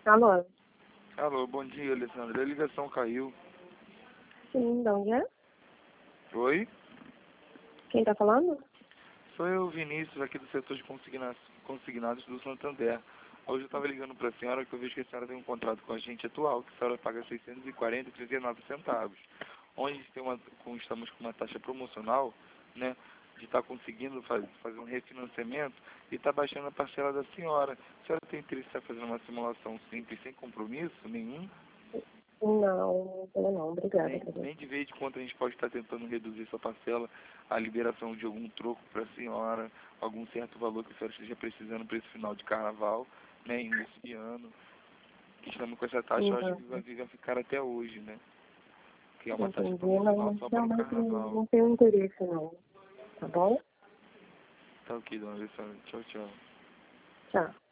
Alô? Alô, bom dia, Alessandra. A ligação caiu. Sim, de onde é? Oi? Quem tá falando? Sou eu, Vinícius, aqui do setor de consignados do Santander. Hoje eu estava ligando para a senhora que eu vejo que a senhora tem um contrato com a gente atual, que a senhora paga R$ 640,39, onde estamos com uma taxa promocional, né, de estar conseguindo fazer um refinanciamento e está baixando a parcela da senhora. A senhora tem interesse em fazer uma simulação simples, sem compromisso nenhum? Não, obrigada. Nem de vez de quando a gente pode estar tentando reduzir sua parcela, a liberação de algum troco para a senhora, algum certo valor que a senhora esteja precisando para esse final de carnaval, né, início de ano. Estamos com essa taxa, eu acho que vai ficar até hoje, né? Que é uma taxa Entendi, promocional não, só para o realmente carnaval. não tenho interesse não, tá bom? Tá ok, dona Alessandra. Tchau, tchau. Tchau.